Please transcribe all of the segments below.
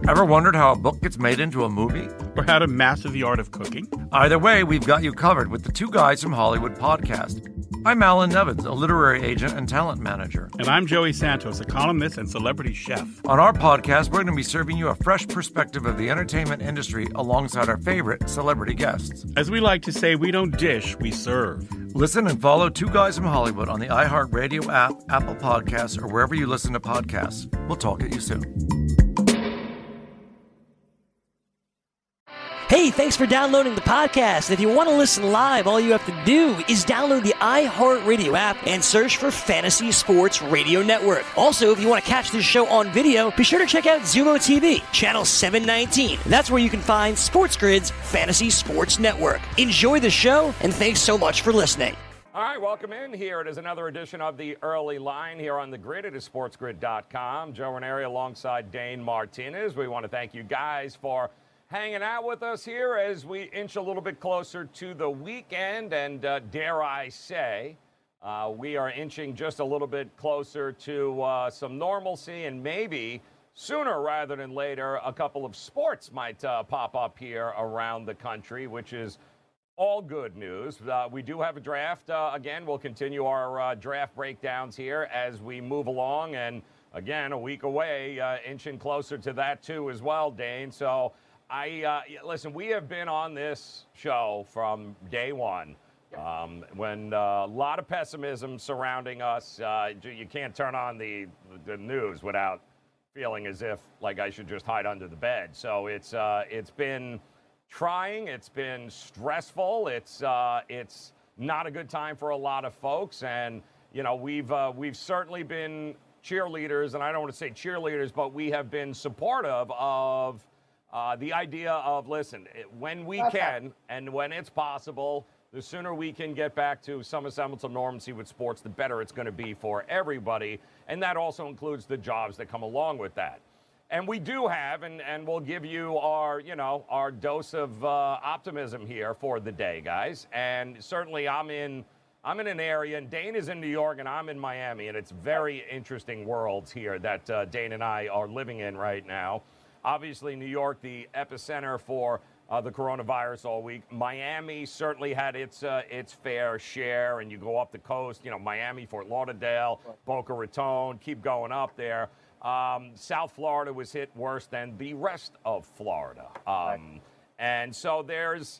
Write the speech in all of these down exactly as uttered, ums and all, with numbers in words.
Ever wondered how a book gets made into a movie? Or how to master the art of cooking? Either way, we've got you covered with the Two Guys from Hollywood podcast. I'm Alan Nevins, a literary agent and talent manager. And I'm Joey Santos, a columnist and celebrity chef. On our podcast, we're going to be serving you a fresh perspective of the entertainment industry alongside our favorite celebrity guests. As we like to say, we don't dish, we serve. Listen and follow Two Guys from Hollywood on the iHeartRadio app, Apple Podcasts, or wherever you listen to podcasts. We'll talk at you soon. Hey, thanks for downloading the podcast. If you want to listen live, all you have to do is download the iHeartRadio app and search for Fantasy Sports Radio Network. Also, if you want to catch this show on video, be sure to check out Zumo T V, channel seven nineteen. That's where you can find Sports Grid's Fantasy Sports Network. Enjoy the show, and thanks so much for listening. All right, welcome in. Here it is, another edition of the Early Line here on the Grid. It is sports grid dot com. Joe Ranieri alongside Dane Martinez. We want to thank you guys for hanging out with us here as we inch a little bit closer to the weekend, and uh, dare I say, uh, we are inching just a little bit closer to uh, some normalcy, and maybe sooner rather than later, a couple of sports might uh, pop up here around the country, which is all good news. Uh, we do have a draft. Uh, again, we'll continue our uh, draft breakdowns here as we move along, and again, a week away, uh, inching closer to that too as well, Dane. So I uh, listen, we have been on this show from day one um, when uh, a lot of pessimism surrounding us. Uh, you can't turn on the, the news without feeling as if like I should just hide under the bed. So it's uh, it's been trying. It's been stressful. It's uh, it's not a good time for a lot of folks. And, you know, we've uh, we've certainly been cheerleaders, and I don't want to say cheerleaders, but we have been supportive of Uh, the idea of, listen, when we can and when it's possible, the sooner we can get back to some semblance of normalcy with sports, the better it's going to be for everybody. And that also includes the jobs that come along with that. And we do have, and, and we'll give you our, you know, our dose of uh, optimism here for the day, guys. And certainly I'm in, I'm in an area, and Dane is in New York, and I'm in Miami, and it's very interesting worlds here that uh, Dane and I are living in right now. Obviously, New York, the epicenter for uh, the coronavirus all week. Miami certainly had its uh, its fair share, and you go up the coast, you know, Miami, Fort Lauderdale, Boca Raton, keep going up there. Um, South Florida was hit worse than the rest of Florida. Um, right. And so there's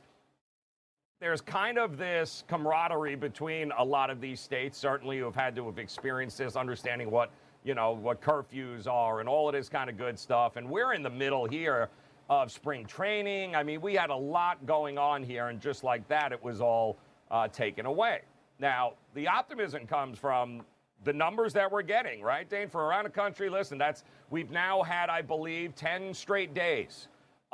there's kind of this camaraderie between a lot of these states, certainly who have had to have experienced this, understanding what you know, what curfews are and all of this kind of good stuff. And we're in the middle here of spring training. I mean, we had a lot going on here, and just like that, it was all uh, taken away. Now, the optimism comes from the numbers that we're getting, right, Dane? For around the country, listen, that's we've now had, I believe, ten straight days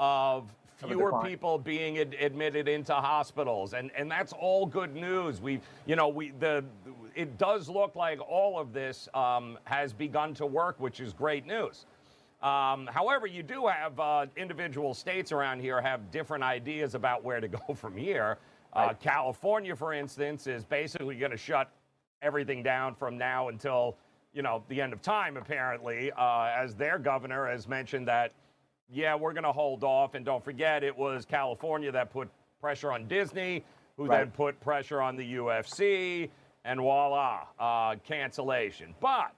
of fewer people being ad- admitted into hospitals, and and that's all good news. We, you know, we the it does look like all of this um, has begun to work, which is great news. Um, however, you do have uh, individual states around here have different ideas about where to go from here. Uh, right. California, for instance, is basically going to shut everything down from now until, you know, the end of time, apparently, uh, as their governor has mentioned that, yeah, we're going to hold off. And don't forget, it was California that put pressure on Disney, who right. then put pressure on the U F C, and voila, uh, cancellation. But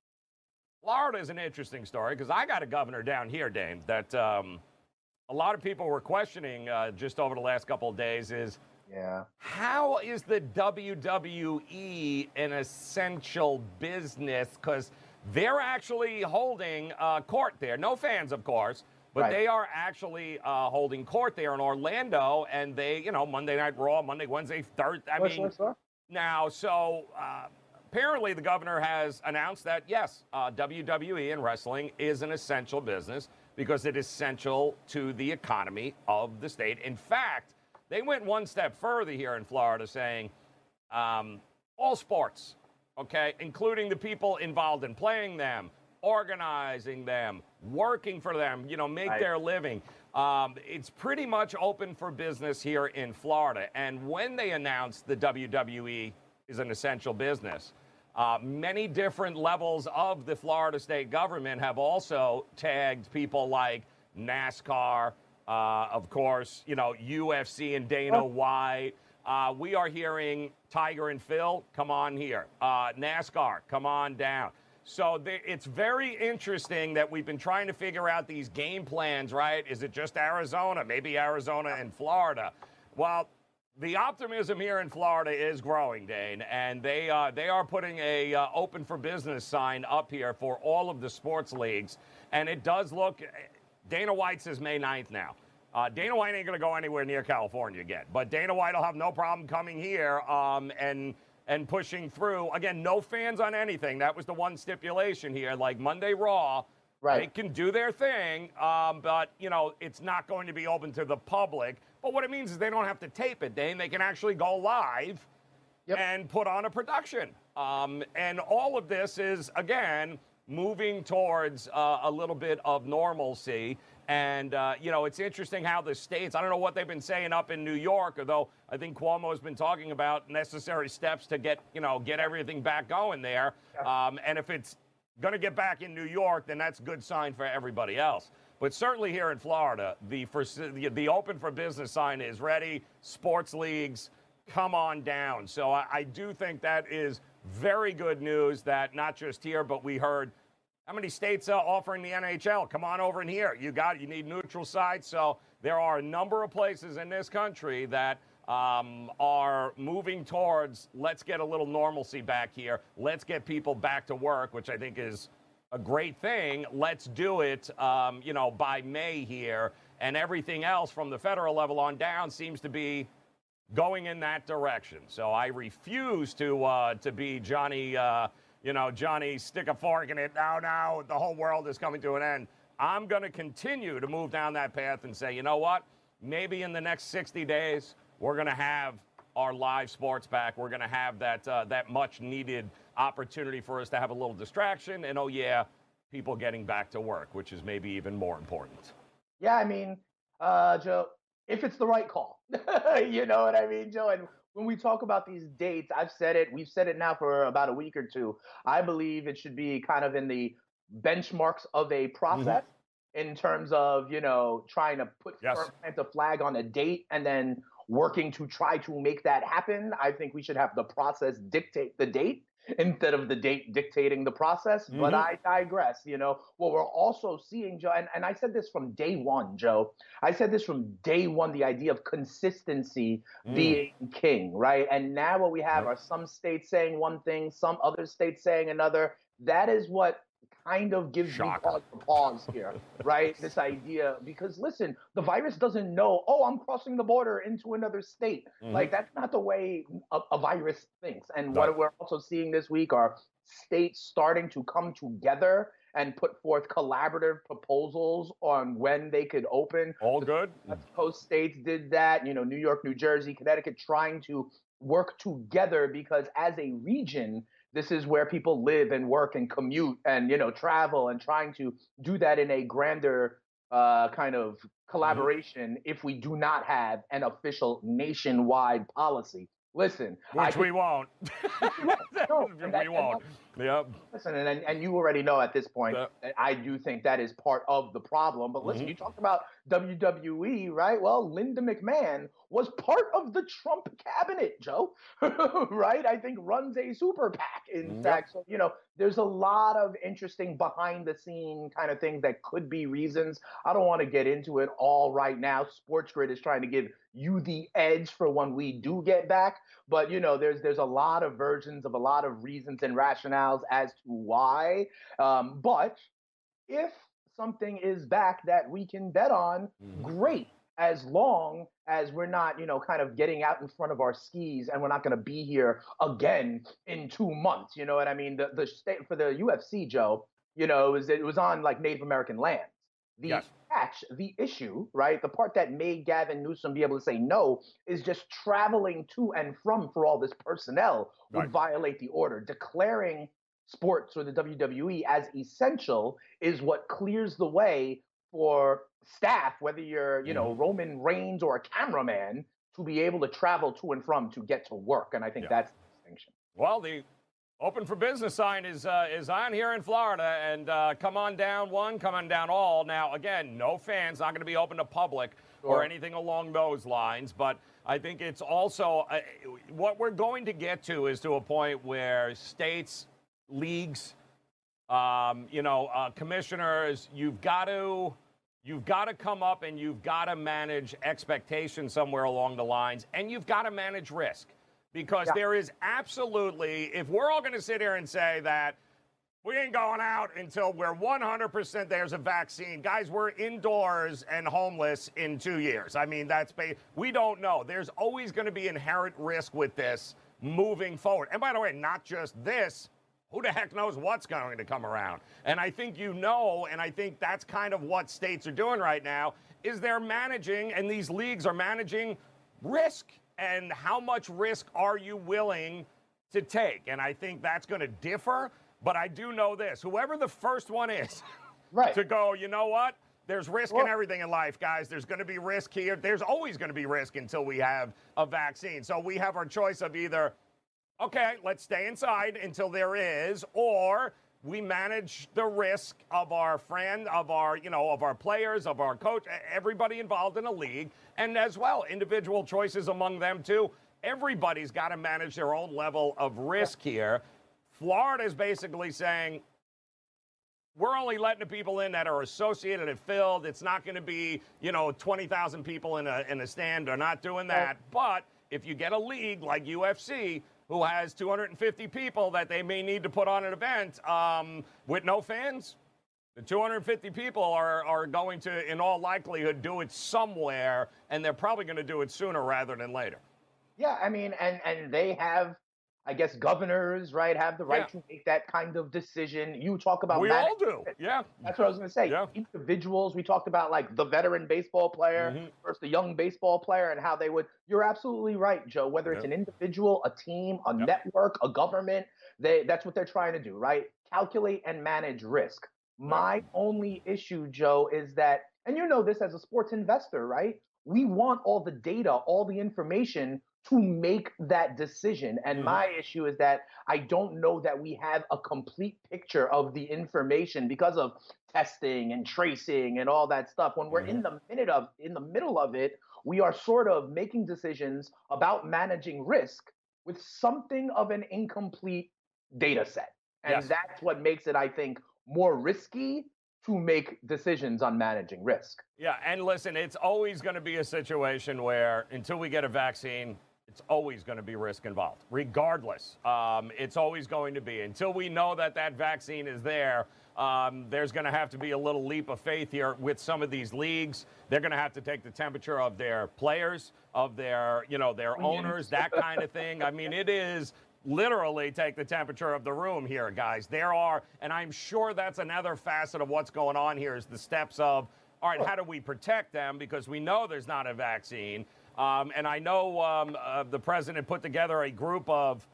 Florida is an interesting story because I got a governor down here, Dane, that um, a lot of people were questioning uh, just over the last couple of days is, yeah, how is the W W E an essential business? Because they're actually holding uh, court there. No fans, of course, but right. they are actually uh, holding court there in Orlando. And they, you know, Monday Night Raw, Monday, Wednesday, Thursday. I sure, mean, sure, sure. now, so uh, apparently the governor has announced that, yes, uh, W W E and wrestling is an essential business because it is essential to the economy of the state. In fact, they went one step further here in Florida, saying um, all sports, okay, including the people involved in playing them, organizing them, working for them, you know, make right. their living. Um, it's pretty much open for business here in Florida. And when they announced the W W E is an essential business, uh, many different levels of the Florida state government have also tagged people like NASCAR, uh, of course, you know, U F C and Dana Oh. White. Uh, we are hearing Tiger and Phil, come on here. Uh, NASCAR, come on down. So th- it's very interesting that we've been trying to figure out these game plans, right? Is it just Arizona? Maybe Arizona and Florida. Well, the optimism here in Florida is growing, Dane, and they uh, they are putting a uh, open for business sign up here for all of the sports leagues, and it does look. Dana White says May ninth now. Uh, Dana White ain't going to go anywhere near California again, but Dana White will have no problem coming here um, and and pushing through. Again, no fans on anything. That was the one stipulation here. Like Monday Raw, Right. they can do their thing, um, but you know it's not going to be open to the public. But what it means is they don't have to tape it, Dane. They can actually go live Yep. and put on a production. Um, and all of this is, again, moving towards uh, a little bit of normalcy. And, uh, you know, it's interesting how the states, I don't know what they've been saying up in New York, although I think Cuomo's been talking about necessary steps to get, you know, get everything back going there. Um, and if it's going to get back in New York, then that's a good sign for everybody else. But certainly here in Florida, the, for, the, the open for business sign is ready. Sports leagues, come on down. So I, I do think that is very good news that not just here, but we heard how many states uh, offering the N H L? Come on over in here. You got you need neutral sites. So there are a number of places in this country that um, are moving towards let's get a little normalcy back here. Let's get people back to work, which I think is a great thing. Let's do it, um, you know, by May here. And everything else from the federal level on down seems to be going in that direction. So I refuse to uh, to be Johnny, uh, you know, Johnny stick a fork in it. Now, now the whole world is coming to an end. I'm going to continue to move down that path and say, you know what? Maybe in the next sixty days, we're going to have our live sports back. We're going to have that uh, that much needed opportunity for us to have a little distraction. And, oh, yeah, people getting back to work, which is maybe even more important. Yeah, I mean, uh, Joe, if it's the right call, you know what I mean, Joe? And when we talk about these dates, I've said it, we've said it now for about a week or two. I believe it should be kind of in the benchmarks of a process mm-hmm. in terms of, you know, trying to put yes. plant a flag on a date and then working to try to make that happen. I think we should have the process dictate the date instead of the date dictating the process. Mm-hmm. But I digress. You know, what we're also seeing, Joe, and, and I said this from day one, Joe. I said this from day one, the idea of consistency mm. being king, right? And now what we have yep. are some states saying one thing, some other states saying another. That is what kind of gives Shocker. me pause for pause here, right? This idea, because listen, the virus doesn't know, oh, I'm crossing the border into another state. Mm-hmm. Like, that's not the way a, a virus thinks. And no. what we're also seeing this week are states starting to come together and put forth collaborative proposals on when they could open. All good. West Coast states did that, you know, New York, New Jersey, Connecticut, trying to work together because as a region, this is where people live and work and commute and, you know, travel, and trying to do that in a grander uh, kind of collaboration mm-hmm. if we do not have an official nationwide policy. Listen. Which I we won't. no, we that, won't. Yep. Listen, and, and you already know at this point, yep. that I do think that is part of the problem. But listen, mm-hmm. you talked about W W E, right? Well, Linda McMahon was part of the Trump cabinet, Joe, right? I think runs a super PAC, in yep. fact. So, you know, there's a lot of interesting behind the scene kind of things that could be reasons. I don't want to get into it all right now. Sports Grid is trying to give you the edge for when we do get back. But, you know, there's there's a lot of versions of a lot of reasons and rationales as to why. Um, but if something is back that we can bet on, mm-hmm. great, as long as we're not, you know, kind of getting out in front of our skis and we're not going to be here again in two months. You know what I mean? The the state for the U F C, Joe, you know, it was, it was on like Native American lands. The yes. catch, the issue, right, the part that made Gavin Newsom be able to say no is just traveling to and from for all this personnel would right. violate the order. Declaring sports or the W W E as essential is what clears the way for staff, whether you're, you know, mm-hmm. Roman Reigns or a cameraman, to be able to travel to and from to get to work. And I think yeah. that's the distinction. Well, the Open for business sign is uh, is on here in Florida, and uh, come on down one, come on down all. Now, again, no fans, not going to be open to public or anything along those lines, but I think it's also uh, what we're going to get to is to a point where states, leagues, um, you know, uh, commissioners, you've got to you've got to come up and you've got to manage expectations somewhere along the lines, and you've got to manage risk. Because yeah. there is absolutely, if we're all going to sit here and say that we ain't going out until we're one hundred percent there's a vaccine, guys, we're indoors and homeless in two years. I mean, that's, we don't know. There's always going to be inherent risk with this moving forward. And by the way, not just this, who the heck knows what's going to come around? And I think you know, and I think that's kind of what states are doing right now, is they're managing, and these leagues are managing risk. And how much risk are you willing to take? And I think that's going to differ. But I do know this. Whoever the first one is right. to go, you know what? There's risk well, in everything in life, guys. There's going to be risk here. There's always going to be risk until we have a vaccine. So we have our choice of either, okay, let's stay inside until there is, or we manage the risk of our friend, of our, you know, of our players, of our coach, everybody involved in a league, and as well, individual choices among them too. Everybody's got to manage their own level of risk here. Florida is basically saying, we're only letting the people in that are associated and filled. It's not going to be, you know, twenty thousand people in a, in a stand. They're not doing that. But if you get a league like U F C, who has two hundred fifty people that they may need to put on an event um, with no fans, the two hundred fifty people are, are going to, in all likelihood, do it somewhere, and they're probably going to do it sooner rather than later. Yeah, I mean, and, and they have, I guess, governors, right, have the right yeah. to make that kind of decision. You talk about we all do, yeah. That's what I was going to say. Yeah. Individuals, we talked about like the veteran baseball player mm-hmm. versus the young baseball player and how they would. You're absolutely right, Joe. Whether yeah. it's an individual, a team, a yeah. network, a government, they that's what they're trying to do, right? Calculate and manage risk. My yeah. only issue, Joe, is that, and you know this as a sports investor, right? We want all the data, all the information to make that decision. And mm-hmm. my issue is that I don't know that we have a complete picture of the information because of testing and tracing and all that stuff. When we're mm-hmm. in the minute of in the middle of it, we are sort of making decisions about managing risk with something of an incomplete data set. And yes. that's what makes it, I think, more risky to make decisions on managing risk. Yeah, and listen, it's always going to be a situation where until we get a vaccine, it's always going to be risk involved, regardless. Um, it's always going to be. Until we know that that vaccine is there, um, there's going to have to be a little leap of faith here with some of these leagues. They're going to have to take the temperature of their players, of their, you know, their owners, that kind of thing. I mean, it is literally take the temperature of the room here, guys. There are, and I'm sure that's another facet of what's going on here is the steps of, all right, how do we protect them? Because we know there's not a vaccine. Um, and I know um, uh, the president put together a group of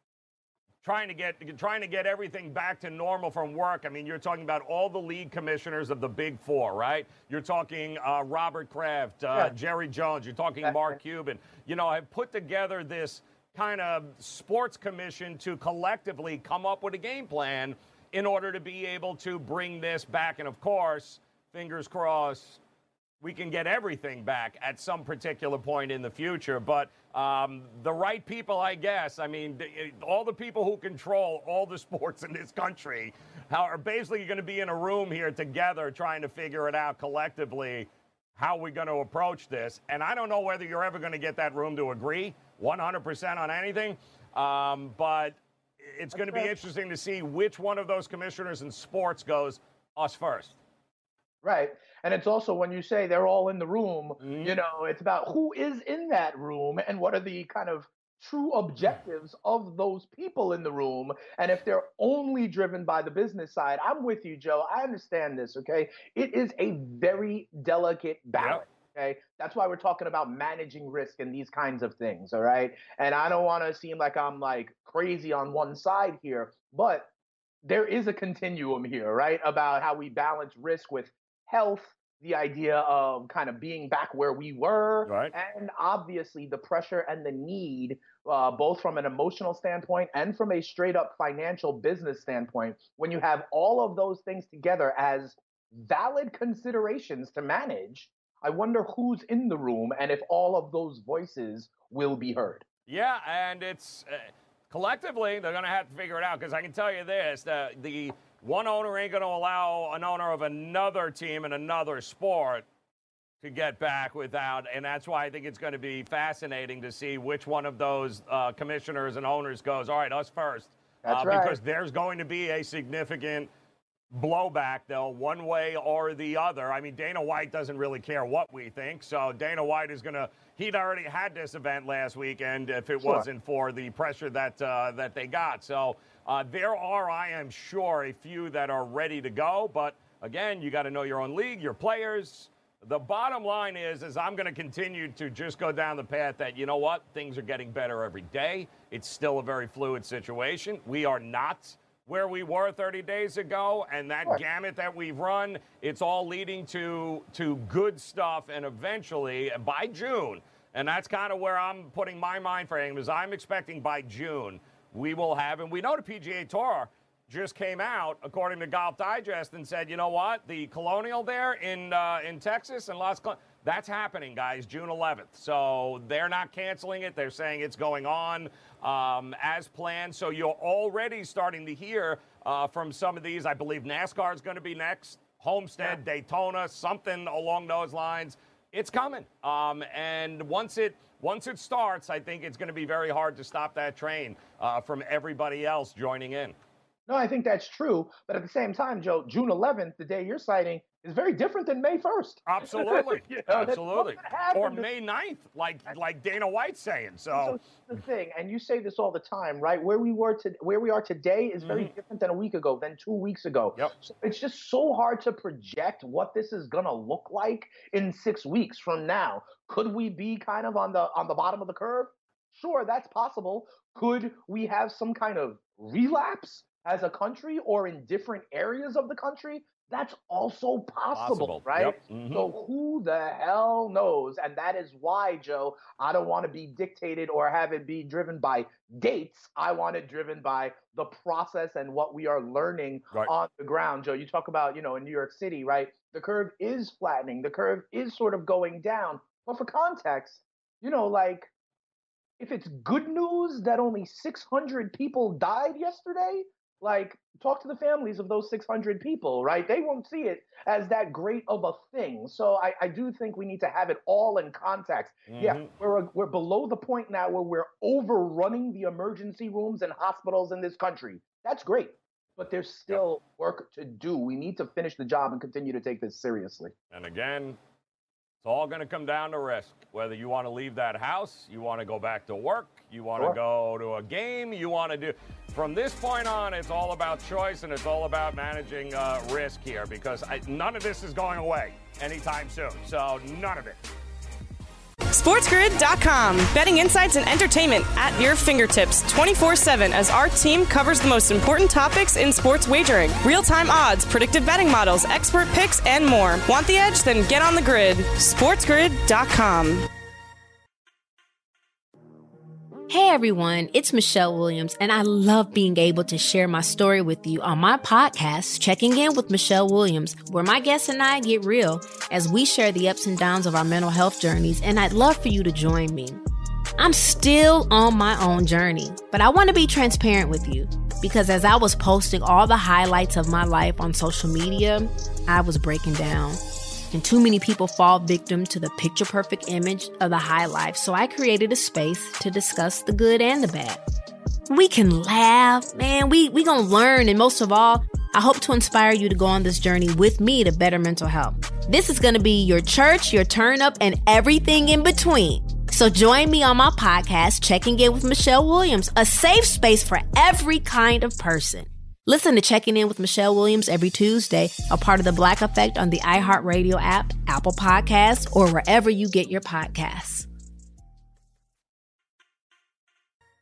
trying to get trying to get everything back to normal from work. I mean, you're talking about all the league commissioners of the Big Four, right? You're talking uh, Robert Kraft, uh, yeah. Jerry Jones. You're talking Mark Cuban. You know, have put together this kind of sports commission to collectively come up with a game plan in order to be able to bring this back. And, of course, fingers crossed, we can get everything back at some particular point in the future. But um, the right people, I guess, I mean, all the people who control all the sports in this country are basically going to be in a room here together trying to figure it out collectively how we're going to approach this. And I don't know whether you're ever going to get that room to agree one hundred percent on anything, um, but it's going to be interesting to see which one of those commissioners in sports goes us first. Right. And it's also when you say they're all in the room, mm-hmm. you know, it's about who is in that room and what are the kind of true objectives of those people in the room. And if they're only driven by the business side, I'm with you, Joe. I understand this, okay? It is a very delicate balance. Yep. Okay, that's why we're talking about managing risk and these kinds of things. All right. And I don't want to seem like I'm like crazy on one side here, but there is a continuum here, right? About how we balance risk with health the idea of kind of being back where we were, right. and obviously the pressure and the need, uh, both from an emotional standpoint and from a straight up financial business standpoint, when you have all of those things together as valid considerations to manage, I wonder who's in the room and if all of those voices will be heard. Yeah, and it's uh, collectively, they're going to have to figure it out, because I can tell you this, the, the one owner ain't going to allow an owner of another team in another sport to get back without, and that's why I think it's going to be fascinating to see which one of those uh, commissioners and owners goes, all right, us first. That's uh, right. Because there's going to be a significant blowback, though, one way or the other. I mean, Dana White doesn't really care what we think, so Dana White is going to, he'd already had this event last weekend if it Sure. wasn't for the pressure that uh, that they got. So uh, there are, I am sure, a few that are ready to go, but again, you got to know your own league, your players. The bottom line is, is I'm going to continue to just go down the path that, you know what, things are getting better every day. It's still a very fluid situation. We are not where we were thirty days ago, and that Sure. gamut that we've run, it's all leading to to good stuff, and eventually, by June, and that's kind of where I'm putting my mind frame, is I'm expecting by June we will have, and we know the P G A Tour just came out, according to Golf Digest, and said, you know what, the Colonial there in uh, in Texas and Las Col- that's happening, guys, June eleventh. So they're not canceling it. They're saying it's going on um, as planned. So you're already starting to hear uh, from some of these. I believe NASCAR is going to be next, Homestead, yeah. Daytona, something along those lines. It's coming. Um, and once it once it starts, I think it's going to be very hard to stop that train uh, from everybody else joining in. No, I think that's true. But at the same time, Joe, June eleventh, the day you're citing, is very different than May first. Absolutely. you know, Absolutely. Or May ninth, like like Dana White's saying. So, so the thing, and you say this all the time, right? Where we were to where we are today is very mm-hmm. different than a week ago, than two weeks ago. Yep. So it's just so hard to project what this is gonna look like in six weeks from now. Could we be kind of on the on the bottom of the curve? Sure, that's possible. Could we have some kind of relapse as a country or in different areas of the country? That's also possible, possible. right? Yep. Mm-hmm. So who the hell knows? And that is why, Joe, I don't want to be dictated or have it be driven by dates. I want it driven by the process and what we are learning right. on the ground. Joe, you talk about, you know, in New York City, right? The curve is flattening. The curve is sort of going down. But for context, you know, like, if it's good news that only six hundred people died yesterday, like, talk to the families of those six hundred people, right? They won't see it as that great of a thing. So I, I do think we need to have it all in context. Mm-hmm. Yeah, we're we're below the point now where we're overrunning the emergency rooms and hospitals in this country. That's great, but there's still work to do. We need to finish the job and continue to take this seriously. And again, it's all going to come down to risk. Whether you want to leave that house, you want to go back to work, you want sure. to go to a game, you want to do. From this point on, it's all about choice, and it's all about managing uh, risk here, because I, none of this is going away anytime soon. So none of it. SportsGrid dot com. Betting insights and entertainment at your fingertips twenty-four seven as our team covers the most important topics in sports wagering. Real-time odds, predictive betting models, expert picks, and more. Want the edge? Then get on the grid. SportsGrid dot com. Hey everyone, it's Michelle Williams, and I love being able to share my story with you on my podcast, Checking In with Michelle Williams, where my guests and I get real as we share the ups and downs of our mental health journeys, and I'd love for you to join me. I'm still on my own journey, but I want to be transparent with you because as I was posting all the highlights of my life on social media, I was breaking down. And too many people fall victim to the picture-perfect image of the high life, so I created a space to discuss the good and the bad. We can laugh, man, we we gonna learn, and most of all, I hope to inspire you to go on this journey with me to better mental health. This is gonna be your church, your turn-up, and everything in between. So join me on my podcast, Checking In with Michelle Williams, a safe space for every kind of person. Listen to Checking In with Michelle Williams every Tuesday, a part of the Black Effect on the iHeartRadio app, Apple Podcasts, or wherever you get your podcasts.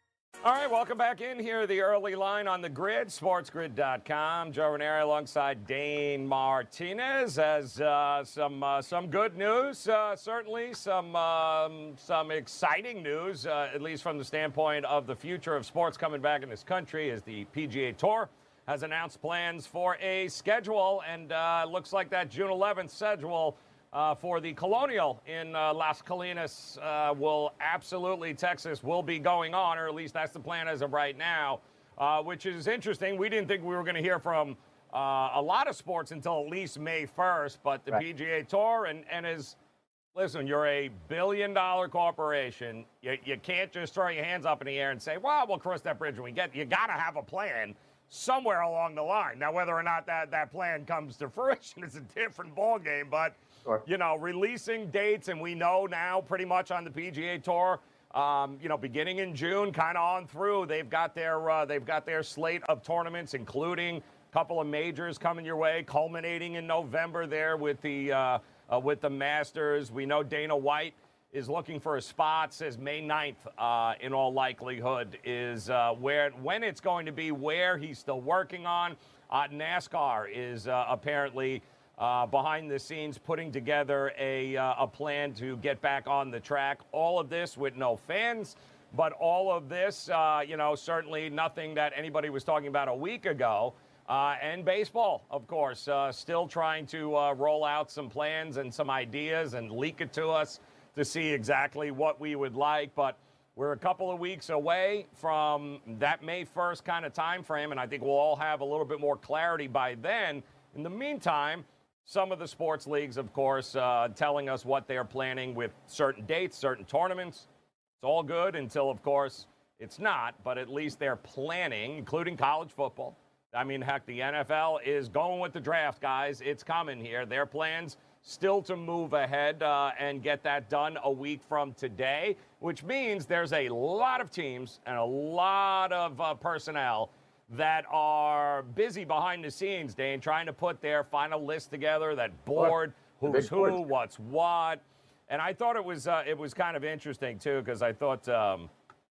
All right, welcome back in here. The early line on the grid, sports grid dot com. Joe Ranieri alongside Dane Martinez. As uh, some uh, some good news, uh, certainly some um, some exciting news, uh, at least from the standpoint of the future of sports coming back in this country, as the P G A Tour has announced plans for a schedule, and uh, looks like that June eleventh schedule Uh, for the Colonial in uh, Las Colinas uh, will absolutely, Texas will be going on, or at least that's the plan as of right now, uh, which is interesting. We didn't think we were going to hear from uh, a lot of sports until at least May first, but the right. P G A Tour, and, and as, listen, you're a billion-dollar corporation. You, you can't just throw your hands up in the air and say, well, we'll cross that bridge when we get. You got to have a plan somewhere along the line. Now, whether or not that, that plan comes to fruition is a different ballgame, but Sure. You know, releasing dates, and we know now pretty much on the P G A Tour, um, you know, beginning in June, kind of on through, they've got their uh, they've got their slate of tournaments, including a couple of majors coming your way, culminating in November there with the uh, uh, with the Masters. We know Dana White is looking for a spot. Says May ninth, uh, in all likelihood, is uh, where when it's going to be. Where he's still working on. Uh, NASCAR is uh, apparently. Uh, behind the scenes, putting together a, uh, a plan to get back on the track. All of this with no fans, but all of this, uh, you know, certainly nothing that anybody was talking about a week ago. Uh, and baseball, of course, uh, still trying to uh, roll out some plans and some ideas and leak it to us to see exactly what we would like. But we're a couple of weeks away from that May first kind of time frame, and I think we'll all have a little bit more clarity by then. In the meantime, some of the sports leagues, of course, uh, telling us what they're planning with certain dates, certain tournaments. It's all good until, of course, it's not. But at least they're planning, including college football. I mean, heck, the N F L is going with the draft, guys. It's coming here. Their plans still to move ahead uh, and get that done a week from today, which means there's a lot of teams and a lot of uh, personnel that are busy behind the scenes, Dane, trying to put their final list together, that board, who's who, what's what. And I thought it was uh, it was kind of interesting, too, because I thought um,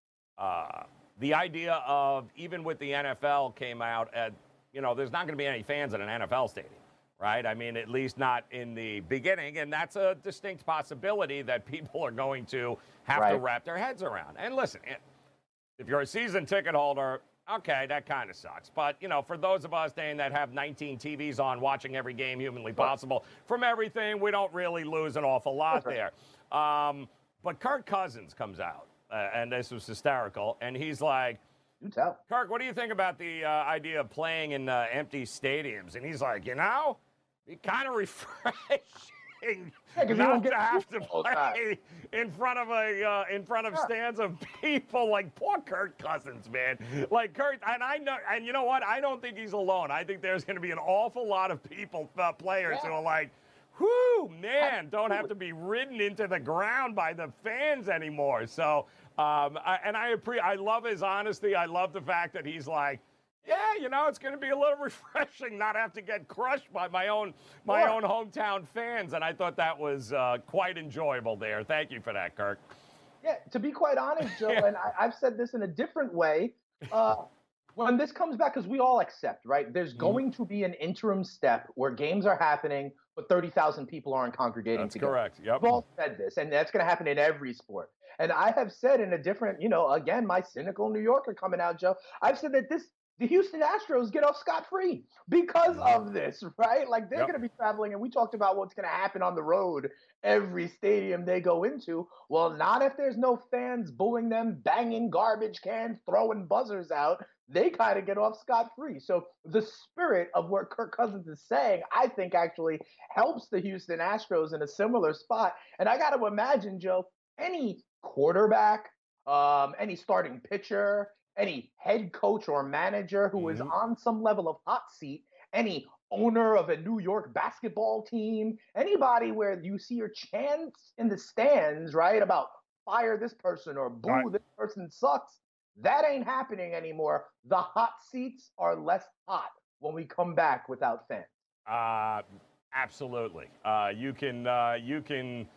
uh, the idea of, even with the N F L came out, at, you know, there's not going to be any fans at an N F L stadium, right? I mean, at least not in the beginning. And that's a distinct possibility that people are going to have right. to wrap their heads around. And listen, if you're a season ticket holder, okay, that kind of sucks. But, you know, for those of us, Dane, that have nineteen T Vs on watching every game humanly possible from everything, we don't really lose an awful lot there. Um, but Kirk Cousins comes out, uh, and this was hysterical, and he's like, you tell. Kirk, what do you think about the uh, idea of playing in uh, empty stadiums? And he's like, you know, be kind of refreshing. Yeah, not to have to play in front of a uh, in front of yeah. stands of people. Like poor Kirk Cousins, man. Like Kirk, and I know, and you know what? I don't think he's alone. I think there's going to be an awful lot of people, uh, players, yeah. who are like, "Whoo, man, don't have to be ridden into the ground by the fans anymore." So, um, I, and I appreciate, I love his honesty. I love the fact that he's like, yeah, you know, it's going to be a little refreshing not have to get crushed by my own my yeah. own hometown fans. And I thought that was uh, quite enjoyable there. Thank you for that, Kirk. Yeah, to be quite honest, Joe, yeah. and I, I've said this in a different way, uh, when this comes back, because we all accept, right, there's mm-hmm. going to be an interim step where games are happening, but thirty thousand people aren't congregating that's together. Correct, yep. We've all said this, and that's going to happen in every sport. And I have said in a different, you know, again, my cynical New Yorker coming out, Joe, I've said that this, the Houston Astros get off scot-free because of this, right? Like, they're yep. going to be traveling, and we talked about what's going to happen on the road every stadium they go into. Well, not if there's no fans booing them, banging garbage cans, throwing buzzers out. They kind of get off scot-free. So the spirit of what Kirk Cousins is saying, I think, actually helps the Houston Astros in a similar spot. And I got to imagine, Joe, any quarterback, um, any starting pitcher, any head coach or manager who mm-hmm. is on some level of hot seat, any owner of a New York basketball team, anybody where you see your chants in the stands, right, about fire this person or boo right. this person sucks, that ain't happening anymore. The hot seats are less hot when we come back without fans. Uh, absolutely. Uh, you can uh, you can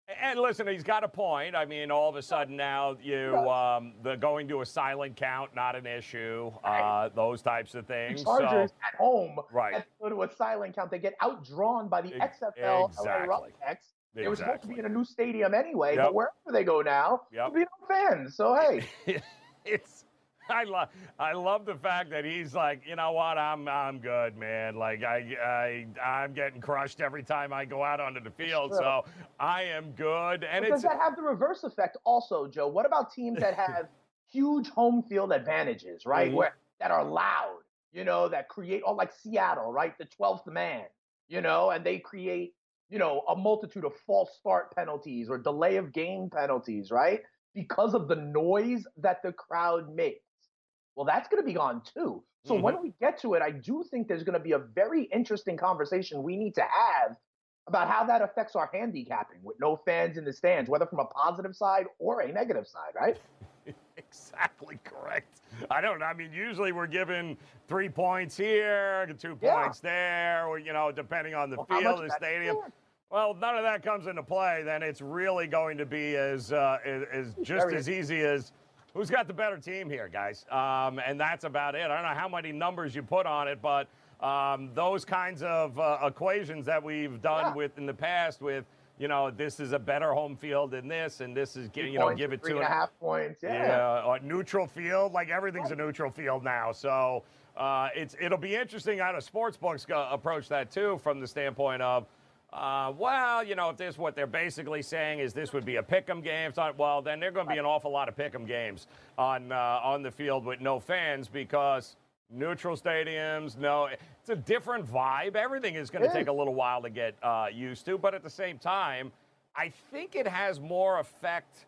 And listen, he's got a point. I mean, all of a sudden now, you um, the going to a silent count, not an issue. Uh, those types of things. The Chargers so, at home, right? have to go to a silent count. They get outdrawn by the X F L exactly. L A Roughnecks. They exactly. were supposed to be in a new stadium anyway, yep. but wherever they go now, yep. there'll be no fans. So hey, it's. I love I love the fact that he's like, you know what, I'm I'm good, man. Like I I I'm getting crushed every time I go out onto the field, so I am good. And but it's, does that have the reverse effect also, Joe? What about teams that have huge home field advantages, right? Mm-hmm. Where that are loud, you know, that create, oh, like Seattle, right? The twelfth man, you know, and they create, you know, a multitude of false start penalties or delay of game penalties, right? Because of the noise that the crowd makes. Well, that's going to be gone too. So mm-hmm. when we get to it, I do think there's going to be a very interesting conversation we need to have about how that affects our handicapping with no fans in the stands, whether from a positive side or a negative side, right? Exactly correct. I don't know. I mean, usually we're given three points here, two yeah. points there, or, you know, depending on the well, field, the stadium. Fair? Well, none of that comes into play. Then it's really going to be as, uh, as, as just as easy as who's got the better team here, guys? Um, and that's about it. I don't know how many numbers you put on it, but um, those kinds of uh, equations that we've done yeah. with in the past with, you know, this is a better home field than this, and this is, you know, give it three two and a half points. Yeah. Yeah. Or neutral field, like everything's a neutral field now. So uh, it's it'll be interesting how the sports books go, approach that too, from the standpoint of, Uh, well, you know, if this what they're basically saying is this would be a pick'em game, it's not, well, then there are going to be an awful lot of pick'em games on uh, on the field with no fans because neutral stadiums, no, it's a different vibe. Everything is going to take a little while to get uh, used to, but at the same time, I think it has more effect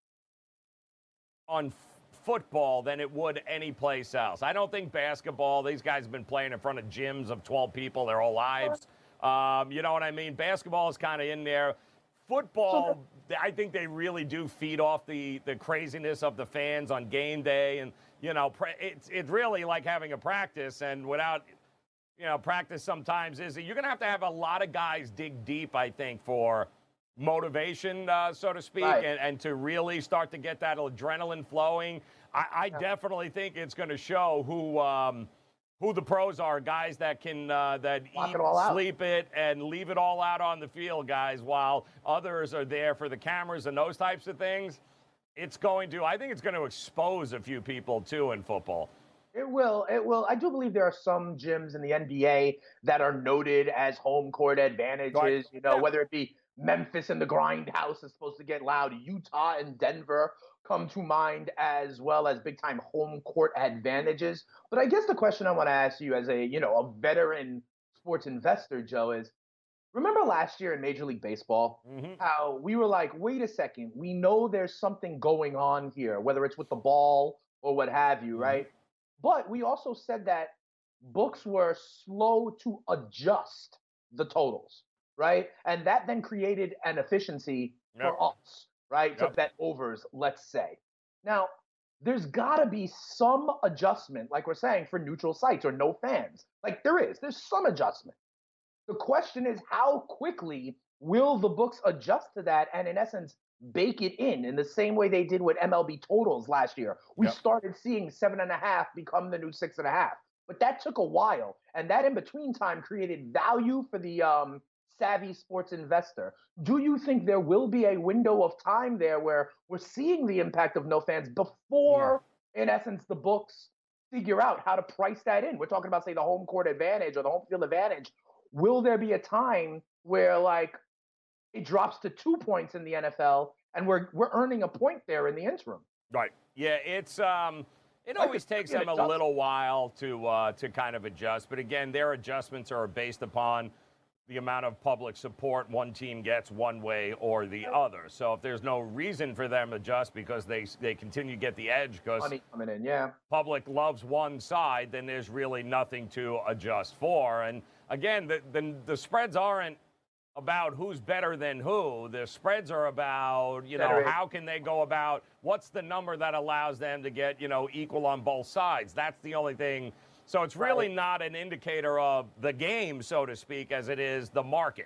on f- football than it would any place else. I don't think basketball, these guys have been playing in front of gyms of twelve people their whole lives. Um, you know what I mean? Basketball is kind of in there. Football, I think they really do feed off the, the craziness of the fans on game day. And, you know, it's, it's really like having a practice. And without, you know, practice sometimes is you're going to have to have a lot of guys dig deep, I think, for motivation, uh, so to speak, right. and, and to really start to get that adrenaline flowing. I, I yeah. definitely think it's going to show who um, – who the pros are, guys that can uh, that Lock eat, it sleep it, and leave it all out on the field, guys, while others are there for the cameras and those types of things. It's going to, I think it's going to expose a few people, too, in football. It will. It will. I do believe there are some gyms in the N B A that are noted as home court advantages, right. you know, yeah. whether it be Memphis and the Grindhouse is supposed to get loud, Utah and Denver come to mind, as well as big time home court advantages. But I guess the question I want to ask you as a, you know, a veteran sports investor, Joe, is remember last year in Major League Baseball, mm-hmm. how we were like, wait a second, we know there's something going on here, whether it's with the ball or what have you, mm-hmm. right? But we also said that books were slow to adjust the totals, right? And that then created an efficiency yep. for us. Right, yep. to bet overs, let's say. Now, there's got to be some adjustment, like we're saying, for neutral sites or no fans. Like there is. There's some adjustment. The question is, how quickly will the books adjust to that and, in essence, bake it in in the same way they did with M L B totals last year? We yep. started seeing seven and a half become the new six and a half. But that took a while. And that in-between time created value for the um, savvy sports investor. Do you think there will be a window of time there where we're seeing the impact of no fans before, yeah. in essence, the books figure out how to price that in? We're talking about, say, the home court advantage or the home field advantage. Will there be a time where, like, it drops to two points in the N F L and we're we're earning a point there in the interim? Right. Yeah, it's um, it always takes them a little while to uh, to kind of adjust. But again, their adjustments are based upon the amount of public support one team gets one way or the other. So if there's no reason for them to adjust because they they continue to get the edge because money coming in, yeah. public loves one side, then there's really nothing to adjust for. And again, the the, the spreads aren't about who's better than who. The spreads are about, you know, how can they go about, what's the number that allows them to get, you know, equal on both sides. That's the only thing. So it's really not an indicator of the game, so to speak, as it is the market.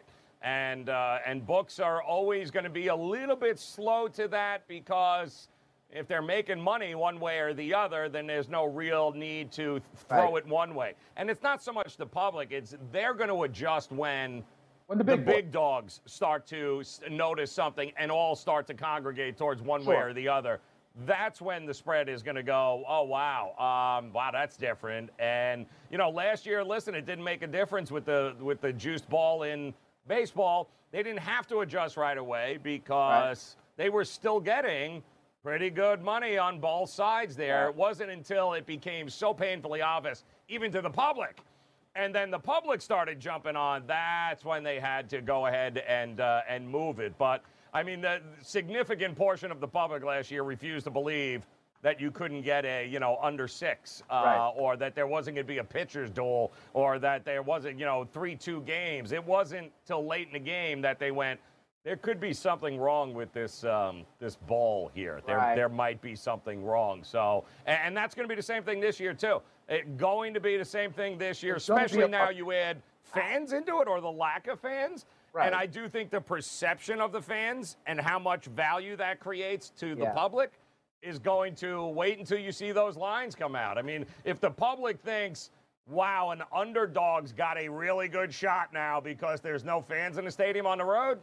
And, uh, and books are always going to be a little bit slow to that because if they're making money one way or the other, then there's no real need to throw Right. it one way. And it's not so much the public. It's they're going to adjust when, When the big, big dogs start to s- notice something and all start to congregate towards one way Sure. or the other. That's when the spread is going to go, oh, wow, um, wow, that's different. And, you know, last year, listen, it didn't make a difference with the with the juiced ball in baseball. They didn't have to adjust right away because right. they were still getting pretty good money on both sides there. Yeah. It wasn't until it became so painfully obvious, even to the public, and then the public started jumping on, that's when they had to go ahead and uh, and move it. But, I mean, the significant portion of the public last year refused to believe that you couldn't get a, you know, under six, uh, right. or that there wasn't going to be a pitcher's duel, or that there wasn't, you know, three two games. It wasn't till late in the game that they went, there could be something wrong with this um, this ball here. There Right. there might be something wrong. So, and, and that's going to be the same thing this year, too. It going to be the same thing this year, It's gonna be especially a- now you add fans into it or the lack of fans. Right. And I do think the perception of the fans and how much value that creates to the Yeah. public is going to wait until you see those lines come out. I mean, if the public thinks, wow, an underdog's got a really good shot now because there's no fans in the stadium on the road,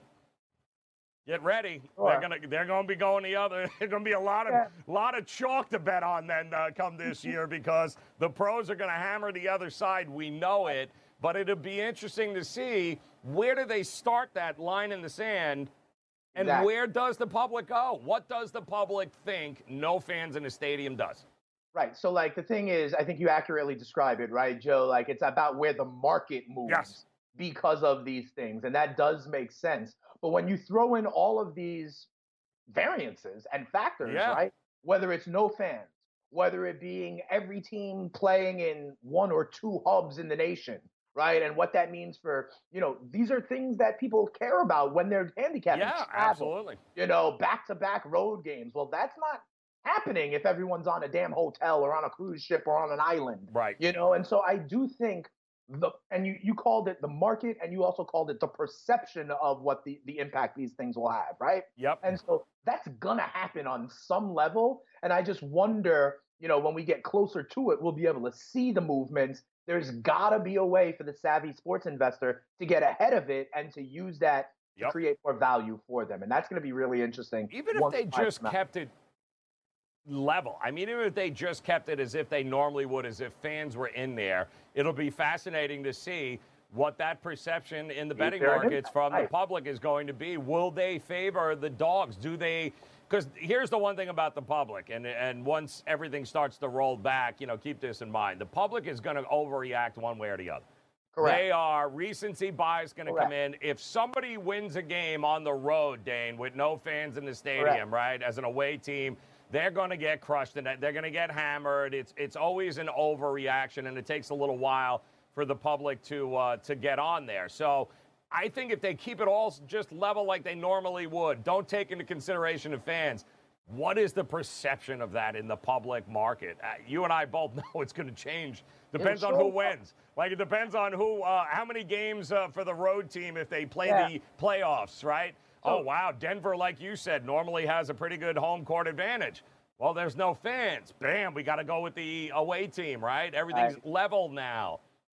get ready. Sure. They're gonna they're gonna be going the other. There's gonna be a lot of Yeah. lot of chalk to bet on then uh, come this year because the pros are gonna hammer the other side. We know it, but it'll be interesting to see where do they start that line in the sand. And Exactly. where does the public go? What does the public think no fans in the stadium does? Right. So, like, the thing is, I think you accurately describe it, right, Joe? Like, it's about where the market moves Yes. because of these things. And that does make sense. But when you throw in all of these variances and factors, Yeah. right, whether it's no fans, whether it being every team playing in one or two hubs in the nation, right, and what that means for, you know, these are things that people care about when they're handicapping. Yeah, travel, absolutely. You know, back-to-back road games. Well, that's not happening if everyone's on a damn hotel or on a cruise ship or on an island. Right. You know, and so I do think the, and you, you called it the market, and you also called it the perception of what the, the impact these things will have, right? Yep. And so that's gonna happen on some level. And I just wonder, you know, when we get closer to it, we'll be able to see the movements. There's gotta be a way for the savvy sports investor to get ahead of it and to use that to Yep. create more value for them. And that's gonna be really interesting. Even if once they time just comes out. kept it level. I mean, even if they just kept it as if they normally would, as if fans were in there, it'll be fascinating to see what that perception in the Is betting there an markets impact? from the Right. public is going to be. Will they favor the dogs? Do they? Because here's the one thing about the public, and and once everything starts to roll back, you know, keep this in mind. The public is going to overreact one way or the other. Correct. They are recency bias going to come in. Correct. If somebody wins a game on the road, Dane, with no fans in the stadium, Correct. right, as an away team, they're going to get crushed and they're going to get hammered. It's it's always an overreaction, and it takes a little while for the public to uh, to get on there. So I think if they keep it all just level like they normally would, don't take into consideration the fans. What is the perception of that in the public market? Uh, you and I both know it's going to change. Depends on sure who will. wins. Like, it depends on who, uh, how many games uh, for the road team if they play Yeah. the playoffs, right? So- Oh, wow. Denver, like you said, normally has a pretty good home court advantage. Well, there's no fans. Bam, we got to go with the away team, right? Everything's Right. level now.